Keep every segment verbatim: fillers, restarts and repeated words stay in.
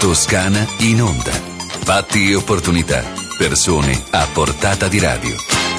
Toscana in onda. Fatti e opportunità. Persone a portata di radio.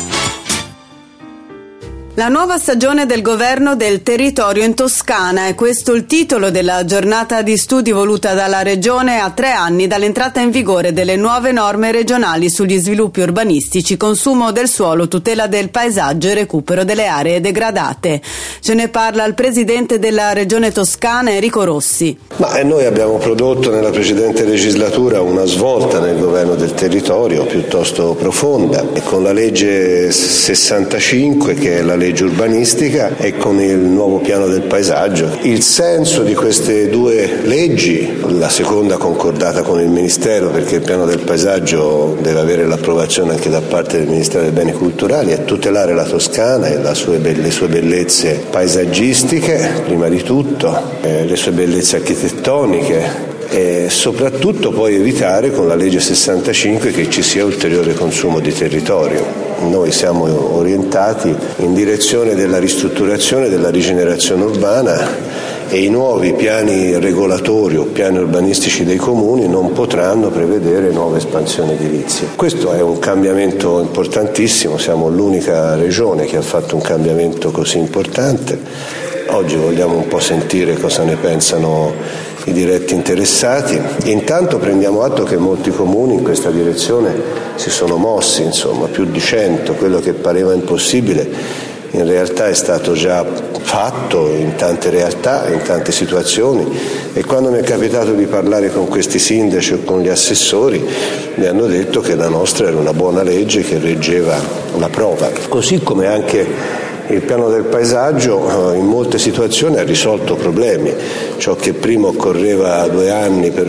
La nuova stagione del governo del territorio in Toscana, è questo il titolo della giornata di studi voluta dalla Regione a tre anni dall'entrata in vigore delle nuove norme regionali sugli sviluppi urbanistici, consumo del suolo, tutela del paesaggio e recupero delle aree degradate. Ce ne parla il presidente della Regione Toscana, Enrico Rossi. Ma noi abbiamo prodotto nella precedente legislatura una svolta nel governo del territorio piuttosto profonda, e con la legge sessantacinque, che è la legge urbanistica, e con il nuovo piano del paesaggio. Il senso di queste due leggi, la seconda concordata con il Ministero, perché il piano del paesaggio deve avere l'approvazione anche da parte del Ministero dei Beni Culturali, è tutelare la Toscana e la sue, le sue bellezze paesaggistiche, prima di tutto, eh, le sue bellezze architettoniche, e soprattutto poi evitare con la legge sessantacinque che ci sia ulteriore consumo di territorio. Noi siamo orientati in direzione della ristrutturazione e della rigenerazione urbana, e i nuovi piani regolatori o piani urbanistici dei comuni non potranno prevedere nuove espansioni edilizie. Questo è un cambiamento importantissimo, siamo l'unica regione che ha fatto un cambiamento così importante. Oggi vogliamo un po' sentire cosa ne pensano i diretti interessati. Intanto prendiamo atto che molti comuni in questa direzione si sono mossi, insomma, più di cento. Quello che pareva impossibile in realtà è stato già fatto in tante realtà, in tante situazioni, e quando mi è capitato di parlare con questi sindaci o con gli assessori mi hanno detto che la nostra era una buona legge che reggeva la prova. Così come anche il piano del paesaggio in molte situazioni ha risolto problemi. Ciò che prima occorreva due anni per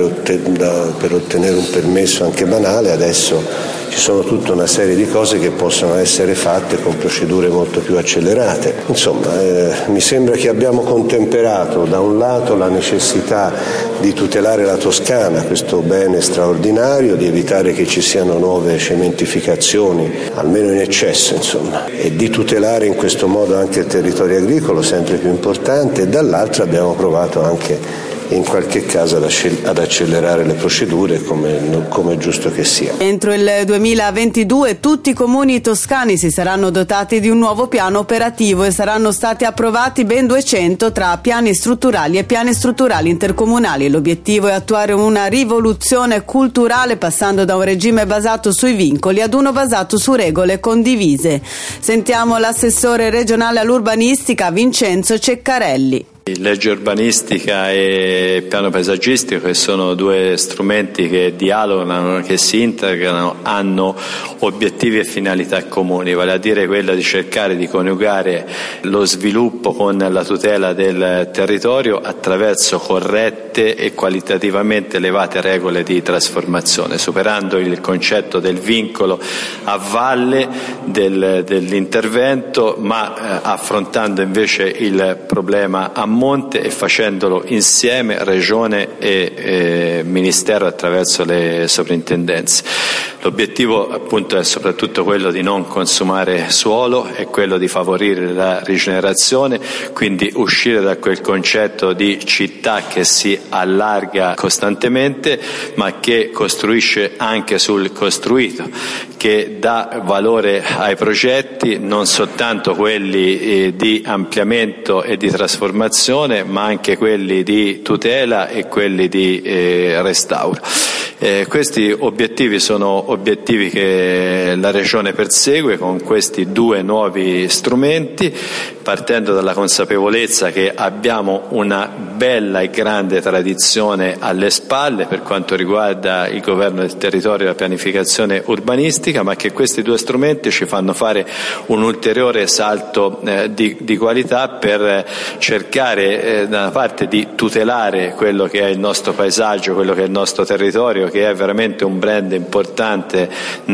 ottenere un permesso anche banale, adesso ci sono tutta una serie di cose che possono essere fatte con procedure molto più accelerate. Insomma, eh, mi sembra che abbiamo contemperato da un lato la necessità di tutelare la Toscana, questo bene straordinario, di evitare che ci siano nuove cementificazioni, almeno in eccesso, insomma, e di tutelare in questo modo anche il territorio agricolo, sempre più importante, e dall'altro abbiamo provato anche in qualche caso ad accelerare le procedure, come, come è giusto che sia. Entro il duemilaventidue tutti i comuni toscani si saranno dotati di un nuovo piano operativo e saranno stati approvati ben duecento tra piani strutturali e piani strutturali intercomunali. L'obiettivo è attuare una rivoluzione culturale, passando da un regime basato sui vincoli ad uno basato su regole condivise. Sentiamo l'assessore regionale all'urbanistica Vincenzo Ceccarelli. Legge urbanistica e piano paesaggistico, che sono due strumenti che dialogano, che si integrano, hanno obiettivi e finalità comuni, vale a dire quella di cercare di coniugare lo sviluppo con la tutela del territorio attraverso corrette e qualitativamente elevate regole di trasformazione, superando il concetto del vincolo a valle del, dell'intervento, ma eh, affrontando invece il problema a monte e facendolo insieme Regione e eh, Ministero attraverso le soprintendenze. L'obiettivo appunto è soprattutto quello di non consumare suolo, è quello di favorire la rigenerazione, quindi uscire da quel concetto di città che si allarga costantemente ma che costruisce anche sul costruito, che dà valore ai progetti, non soltanto quelli eh, di ampliamento e di trasformazione, ma anche quelli di tutela e quelli di eh, restauro. Eh, questi obiettivi sono obiettivi che la Regione persegue con questi due nuovi strumenti, partendo dalla consapevolezza che abbiamo una bella e grande tradizione alle spalle per quanto riguarda il governo del territorio e la pianificazione urbanistica, ma che questi due strumenti ci fanno fare un ulteriore salto eh, di, di qualità per cercare eh, da una parte di tutelare quello che è il nostro paesaggio, quello che è il nostro territorio, che è veramente un brand importante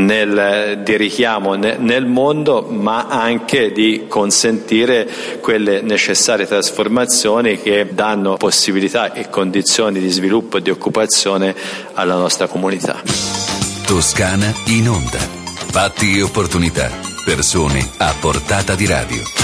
nel, di richiamo nel, nel mondo, ma anche di consentire quelle necessarie trasformazioni che danno possibilità e condizioni di sviluppo e di occupazione alla nostra comunità. Toscana in onda. Fatti e opportunità. Persone a portata di radio.